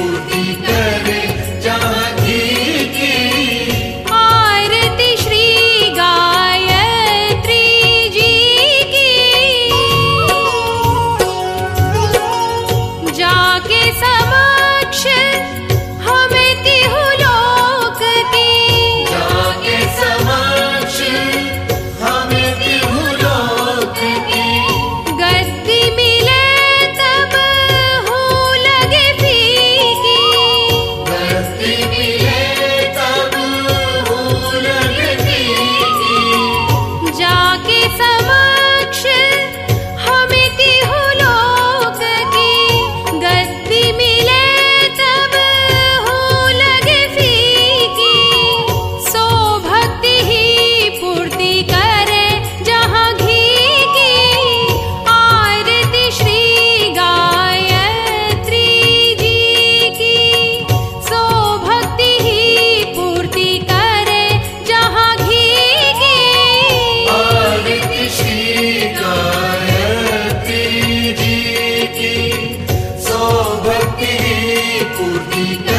पूर्ति करे जहाँ घी की। आरती श्री गायत्री जी की, जाके समक्ष हमें तिहु लोक की। जाके समक्ष हमें तिहु लोक की। गद्दी मिले तब हो लगे फीकी। गद्दी मिले तब हो लगे फीकी। जाके समक्ष हमें तिहु लोक की। गद्दी मिले तब हो लगे फीकी। सो भक्ति ही पूर्ति करे जहाँ घी की। आरती श्री गायत्री जी की, सो भक्ति ही पूर्ति करे जहाँ घी की। आरती श्री गायत्री जी की, सो भक्ति पूर्ति